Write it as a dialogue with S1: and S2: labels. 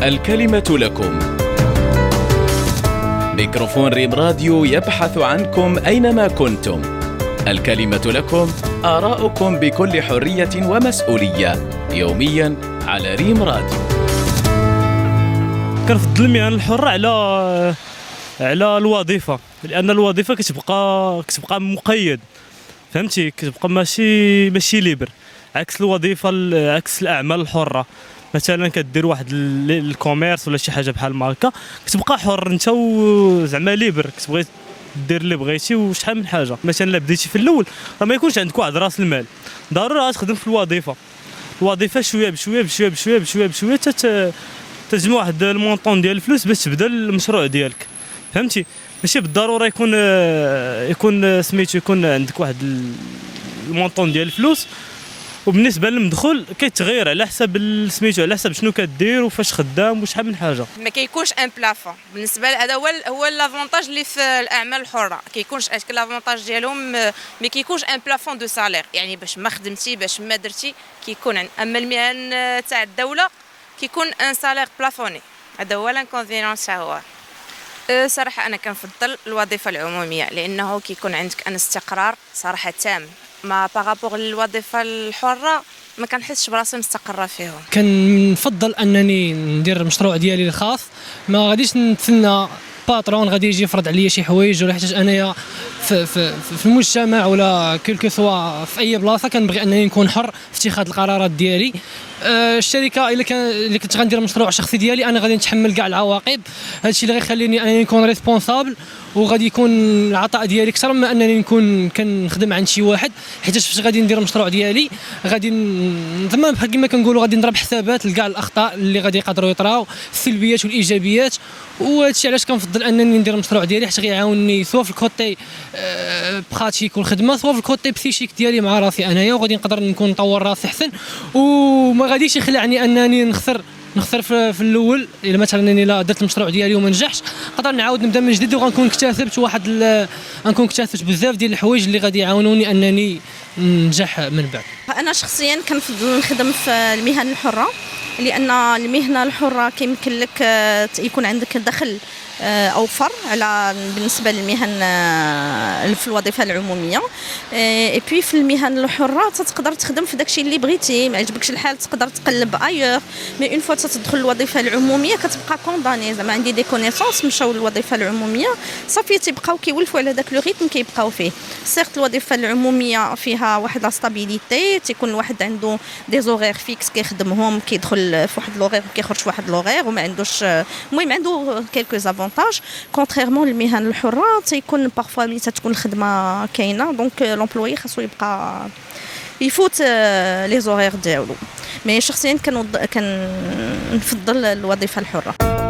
S1: الكلمة لكم. ميكروفون ريم راديو يبحث عنكم أينما كنتم. الكلمة لكم، آراؤكم بكل حرية ومسؤولية، يوميا على ريم راديو.
S2: كنفضل المهن الحرة على الوظيفة، لأن الوظيفة كتبقى مقيد، فهمتي، كتبقى ماشي ليبر، عكس الوظيفة، عكس الأعمال الحرة. مثلا كدير واحد الكوميرس ولا شي حاجه بحال ماركه، كتبقى حر انت وزعما ليبر، كتبغي دير اللي بغيتي وشحال من حاجه. مثلا لا بديتي في الاول راه ما يكونش عندك واحد راس المال، ضروري غتخدم في الوظيفه شويه بشويه تجمع واحد المونطون ديال الفلوس باش تبدا المشروع ديالك، فهمتي. ماشي بالضروره يكون سميتو يكون عندك واحد المونطون ديال الفلوس، وبالنسبه للمدخول كيتغير على حسب سميتو، على حسب شنو كدير وفاش خدام وشحال من حاجه.
S3: ما كيكونش ان بلافون بالنسبه هذا هو لافونتاج اللي في الاعمال الحره، كيكونش لافونتاج ديالهم ما كيكونش ان بلافون دو سالير، يعني باش ما خدمتي باش ما درتي كيكون اما المهن تاع الدوله كيكون ان سالير بلافوني. هذا هو الانكونفينيون تاعو. صراحه انا كنفضل الوظيفه العموميه، لانه كيكون عندك ان استقرار صراحه تام. ما بارابور للوظيفه الحره ما كنحسش براسي مستقره فيهم.
S4: كنفضل انني ندير المشروع ديالي الخاص، ما غاديش نتسنى باترون غادي يجي يفرض عليا شي حوايج، ولا حيت انايا في المجتمع ولا كلكو سوا في اي بلاصه كنبغي انني نكون حر في اتخاذ القرارات ديالي. الشركه الا كنت غندير مشروع شخصي ديالي انا غادي نتحمل كاع العواقب، هادشي اللي غيخليني انني نكون ريسبونسابل، وغادي يكون العطاء ديالي اكثر من انني نكون كنخدم عند شي واحد. حيت فاش غادي ندير المشروع ديالي غادي زعما بحال كما كنقولوا غادي نضرب حسابات لكاع الاخطاء اللي غادي يقدروا يطراو، السلبيات والايجابيات. وهادشي علاش كنفضل انني ندير المشروع ديالي، حيت غيعاونني سواء في الكوتي براتيك والخدمه، سواء في الكوتي بسيشيك ديالي مع راسي انايا، وغادي نقدر نكون نطور راسي احسن. وما غاديش يخلعني انني نخسر في الاول. الا مثلا الا درت المشروع ديالي وما نجحش نقدر نعاود نبدا من جديد، وغنكون اكتسبت بزاف ديال الحوايج اللي غادي يعاونوني انني ننجح من بعد.
S5: انا شخصيا كنفضل نخدم في المهن الحره، لان المهنه الحره كيمكن لك يكون عندك دخل اوفر على بالنسبه للمهن في الوظيفه العموميه. اي بي في المهن الحره تقدر تخدم في داكشي اللي بغيتي، ما عجبكش الحال تقدر تقلب ايور. مي اون فوا تدخل الوظيفه العموميه كتبقى كونداني، زعما عندي دي كونيسونس مشاو للوظيفه العموميه صافي تيبقاو كيولفوا على داك لو ريتم كيبقاو فيه. سيرت الوظيفه العموميه فيها واحد لا ستابيليتي، تيكون الواحد عنده دي زورير فيكس كيخدمهم، كيدخل في واحد لوغير وكيخرج في واحد لوغير، وما عندوش المهم عنده كيلكو زافونتاج. كونتريرمون للمهن الحره تيكون بارفوا ملي تكون الخدمه كاينه، دونك لومبلوي خاصو يبقى يفوت لي زورير ديالو. مي شخصيا كنفضل الوظيفه الحره.